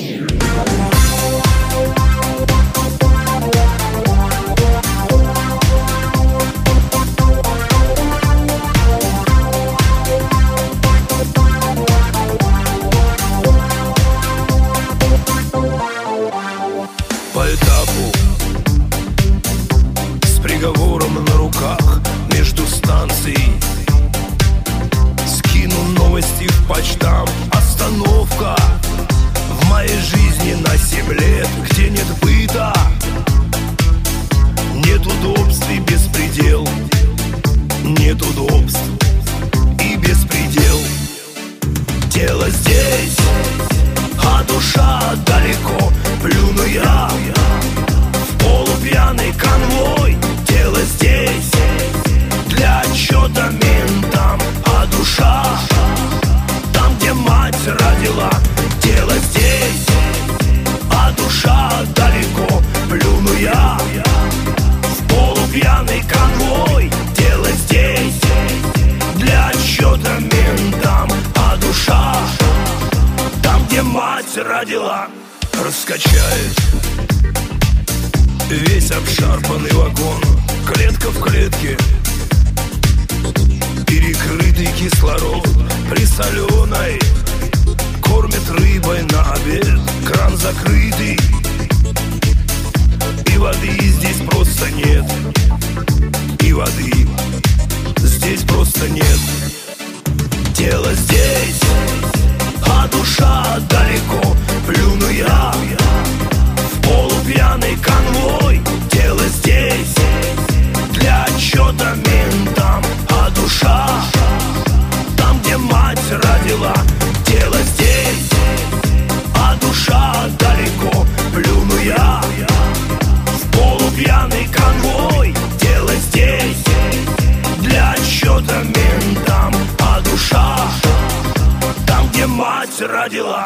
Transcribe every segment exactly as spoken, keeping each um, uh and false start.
По этапу, с приговором на руках между станций, скину новости в почтам. Остановка в моей жизни на семь лет, где нет быта, нет удобств и беспредел. Нет удобств и беспредел. Тело здесь, а душа далеко. Плюну я в полупьяный конвой. Тело здесь для отчета ментам, а душа там, где мать родила. Тело здесь, а душа далеко. Плюну я в полупьяный конвой. Тело здесь для отчета ментам, а душа там, где мать родила. Раскачает весь обшарпанный вагон, клетка в клетке, перекрытый кислород присоленой, кормят рыбой на обед, кран закрытый, и воды здесь просто нет. И воды здесь просто нет. Тело здесь, а душа далеко. Плюну я в полупьяный конвой. Тело здесь для отчета ментам, а душа там, где мать родила. Тело здесь, а душа далеко. Плюну я в полупьяный конвой. Тело здесь для отчета ментам, а душа там, где мать родила.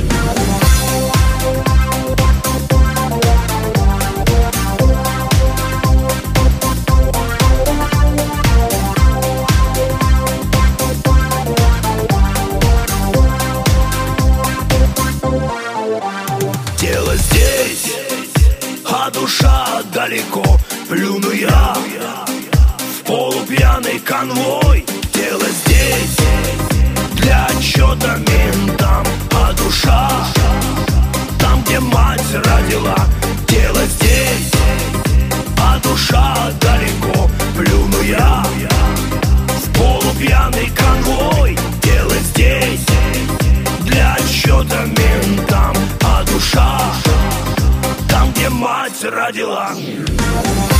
Тело здесь, а душа далеко. Плюну я в полупьяный конвой. Тело здесь для отчета ментам, а душа там, где мать родила. Тело здесь, а душа далеко. Плюну я в полупьяный конвой. Тело здесь для отчета ментам, а душа там, где мать родила.